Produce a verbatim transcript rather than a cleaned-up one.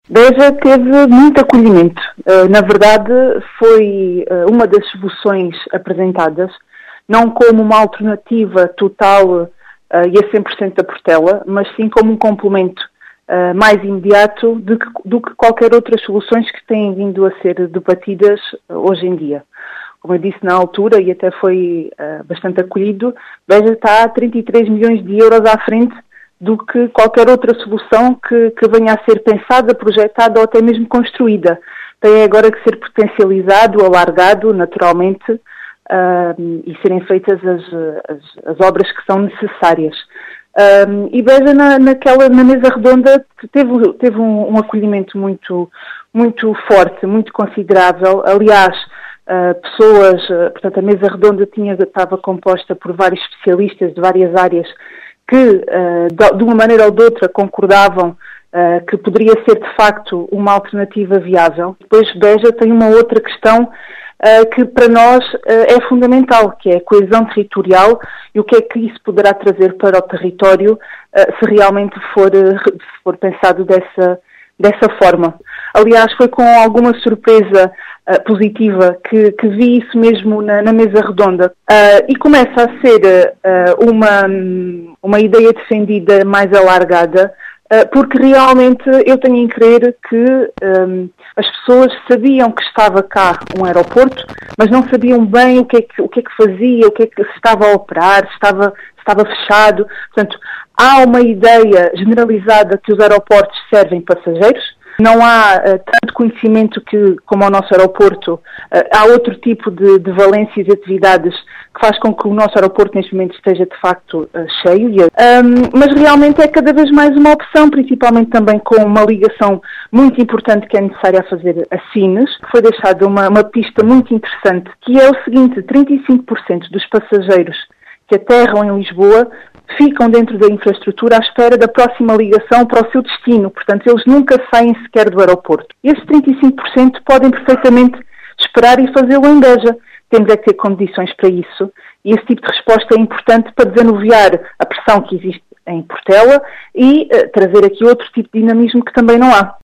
Beja teve muito acolhimento. Na verdade, foi uma das soluções apresentadas, não como uma alternativa total e a cem por cento da Portela, mas sim como um complemento mais imediato do que, do que qualquer outras soluções que têm vindo a ser debatidas hoje em dia. Como eu disse na altura, e até foi bastante acolhido, Beja está a trinta e três milhões de euros à frente do que qualquer outra solução que, que venha a ser pensada, projetada ou até mesmo construída. Tem agora que ser potencializado, alargado, naturalmente, uh, e serem feitas as, as, as obras que são necessárias. Um, e Beja, na, naquela, na mesa redonda, teve, teve um, um acolhimento muito, muito forte, muito considerável. Aliás, uh, pessoas, uh, portanto, a mesa redonda tinha, estava composta por vários especialistas de várias áreas que, uh, de uma maneira ou de outra, concordavam uh, que poderia ser, de facto, uma alternativa viável. Depois, Beja tem uma outra questão uh, que, para nós, uh, é fundamental, que é a coesão territorial e o que é que isso poderá trazer para o território uh, se realmente for, uh, se for pensado dessa, dessa forma. Aliás, foi com alguma surpresa uh, positiva que, que vi isso mesmo na, na mesa redonda. Uh, e começa a ser uh, uma, uma ideia defendida mais alargada, uh, porque realmente eu tenho em crer que um, as pessoas sabiam que estava cá um aeroporto, mas não sabiam bem o que é que, o que, é que fazia, o que é que se estava a operar, se estava, se estava fechado. Portanto, há uma ideia generalizada que os aeroportos servem passageiros. Não há uh, tanto conhecimento que, como ao nosso aeroporto, uh, há outro tipo de, de valências e atividades que faz com que o nosso aeroporto neste momento esteja de facto uh, cheio. Um, mas realmente é cada vez mais uma opção, principalmente também com uma ligação muito importante que é necessária a fazer a Sines. Foi deixada uma, uma pista muito interessante, que é o seguinte: trinta e cinco por cento dos passageiros que aterram em Lisboa ficam dentro da infraestrutura à espera da próxima ligação para o seu destino. Portanto, eles nunca saem sequer do aeroporto. Esses trinta e cinco por cento podem perfeitamente esperar e fazê-lo em Beja. Temos é que ter condições para isso. E esse tipo de resposta é importante para desanuviar a pressão que existe em Portela e uh, trazer aqui outro tipo de dinamismo que também não há.